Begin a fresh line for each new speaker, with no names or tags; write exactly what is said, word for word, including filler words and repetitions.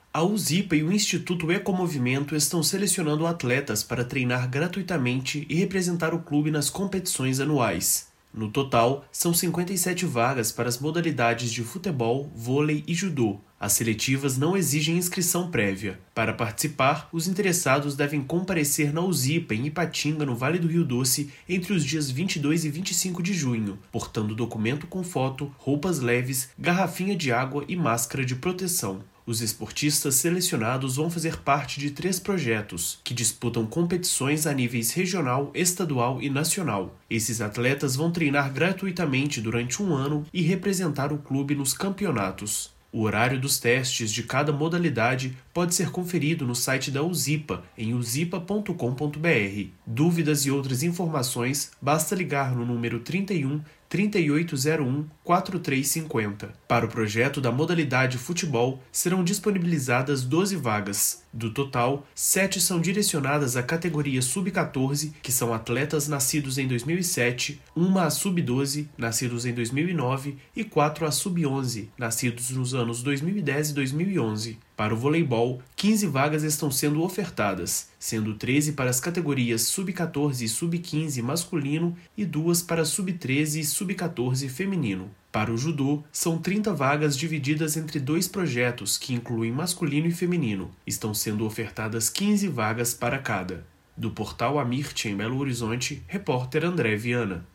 A USIPA e o Instituto Ecomovimento estão selecionando atletas para treinar gratuitamente e representar o clube nas competições anuais. No total, são cinquenta e sete vagas para as modalidades de futebol, vôlei e judô. As seletivas não exigem inscrição prévia. Para participar, os interessados devem comparecer na USIPA em Ipatinga, no Vale do Rio Doce, entre os dias vinte e dois e vinte e cinco de junho, portando documento com foto, roupas leves, garrafinha de água e máscara de proteção. Os esportistas selecionados vão fazer parte de três projetos, que disputam competições a níveis regional, estadual e nacional. Esses atletas vão treinar gratuitamente durante um ano e representar o clube nos campeonatos. O horário dos testes de cada modalidade pode ser conferido no site da USIPA, em usipa ponto com ponto br. Dúvidas e outras informações, basta ligar no número trinta e um, trinta e oito zero um, quarenta e três cinquenta. Para o projeto da modalidade futebol, serão disponibilizadas doze vagas. Do total, sete são direcionadas à categoria sub quatorze, que são atletas nascidos em dois mil e sete, uma à sub doze, nascidos em dois mil e nove, e quatro à sub onze, nascidos nos anos dois mil e dez e dois mil e onze. Para o voleibol, quinze vagas estão sendo ofertadas, sendo treze para as categorias sub quatorze e sub quinze masculino e duas para sub treze e sub quatorze feminino. Para o judô, são trinta vagas divididas entre dois projetos que incluem masculino e feminino. Estão sendo ofertadas quinze vagas para cada. Do portal Amirte, em Belo Horizonte, repórter André Viana.